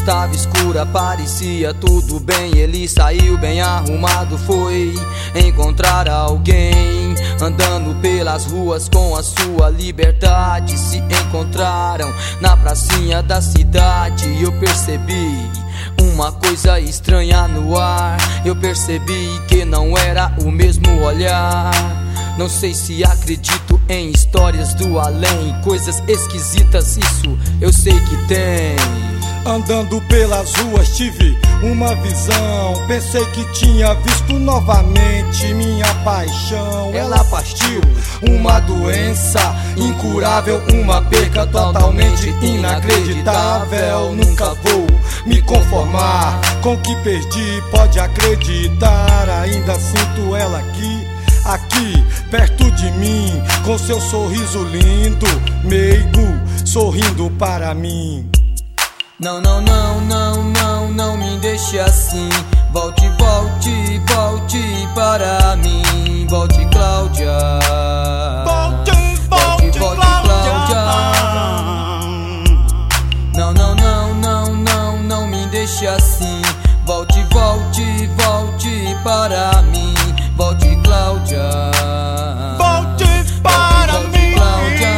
estava escura, parecia tudo bem. Ele saiu bem arrumado, foi encontrar alguém. Andando pelas ruas com a sua liberdade, se encontraram na pracinha da cidade. Eu percebi uma coisa estranha no ar. Eu percebi que não era o mesmo olhar. Não sei se acredito em histórias do além, coisas esquisitas, isso eu sei que tem. Andando pelas ruas tive uma visão, pensei que tinha visto novamente minha paixão. Ela partiu, uma doença incurável, uma perca totalmente inacreditável. Nunca vou me conformar com o que perdi, pode acreditar, ainda sinto ela aqui, perto de mim, com seu sorriso lindo, meigo, sorrindo para mim. Não, não, não, não, não, não me deixe assim. Volte, volte, volte para mim. Volte, Cláudia. Volte, volte, Cláudia. Não, não, não, não, não, não me deixe assim. Volte, volte, volte para mim. Volte, Cláudia. Volte para mim, Cláudia.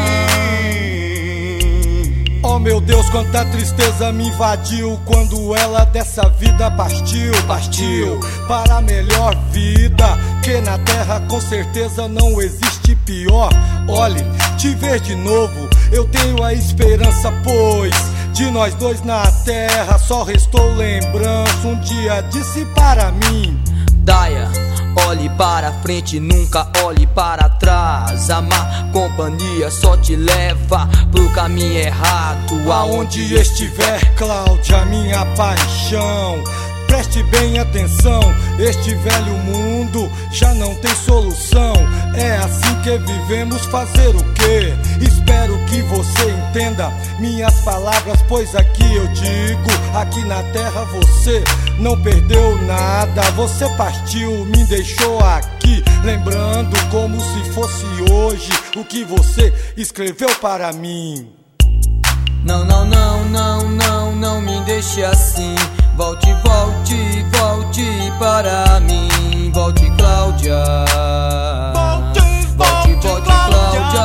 Oh meu Deus, quanta tristeza me invadiu quando ela dessa vida partiu para a melhor vida, que na terra com certeza não existe pior. Olhe, te ver de novo, eu tenho a esperança, pois de nós dois na terra só restou lembrança. Um dia disse para mim: Daya, olhe para frente, nunca olhe para trás. A má companhia só te leva pro caminho errado. Aonde estiver, Cláudia, minha paixão, preste bem atenção, este velho mundo já não tem solução. É assim que vivemos, fazer o quê? Espero que você entenda minhas palavras, pois aqui eu digo, aqui na terra você não perdeu nada. Você partiu, me deixou aqui, lembrando como se fosse hoje o que você escreveu para mim. Não, não, não, não, não, não me deixe assim. Volte, volte, volte para mim. Volte, Cláudia. Volte, volte, Cláudia.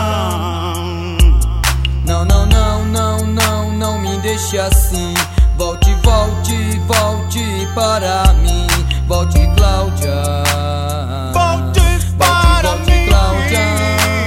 Não, não, não, não, não, não me deixe assim. Volte, volte, volte para mim. Volte, Cláudia. Volte para mim, Cláudia.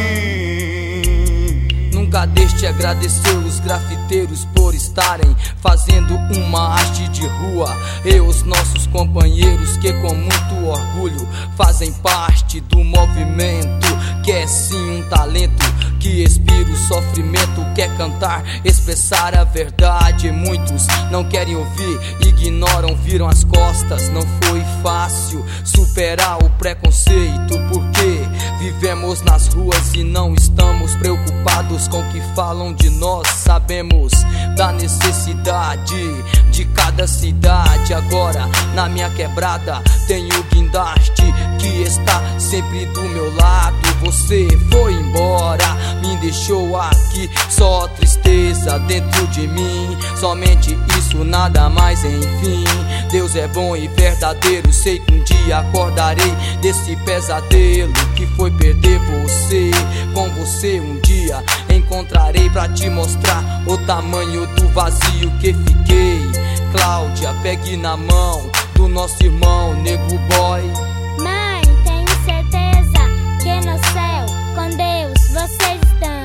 Nunca deixe de agradecer os grafiteiros por estarem fazendo uma arte de rua, e os nossos companheiros que com muito orgulho fazem parte do movimento, que é sim um talento que expira o sofrimento, quer cantar, expressar a verdade. Muitos não querem ouvir, ignoram, viram as costas. Não foi fácil superar o preconceito, porque vivemos nas ruas e não estamos preocupados com o que falam de nós. Sabemos da necessidade de cada cidade. Agora na minha quebrada tenho o guindaste que está sempre do meu lado. Você foi embora, me deixou aqui, só tristeza dentro de mim. Somente isso, nada mais, enfim. Deus é bom e verdadeiro. Sei que um dia acordarei desse pesadelo que foi perder você. Com você um dia encontrarei pra te mostrar o tamanho do vazio que fiquei. Cláudia, pegue na mão do nosso irmão Nego Boy. Mãe, tenho certeza que no céu com Deus vocês estão.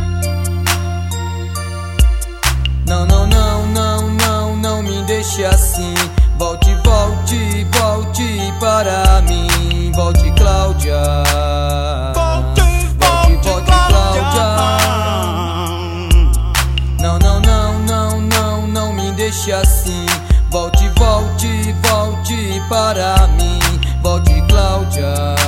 Não, não, não, não, não, não me deixe assim. Volte, volte, volte para mim. Volte, Cláudia. Volte, volte, Cláudia. Não, não, não, não, não, não me deixe assim. Volte, volte, volte para mim. Volte, Cláudia.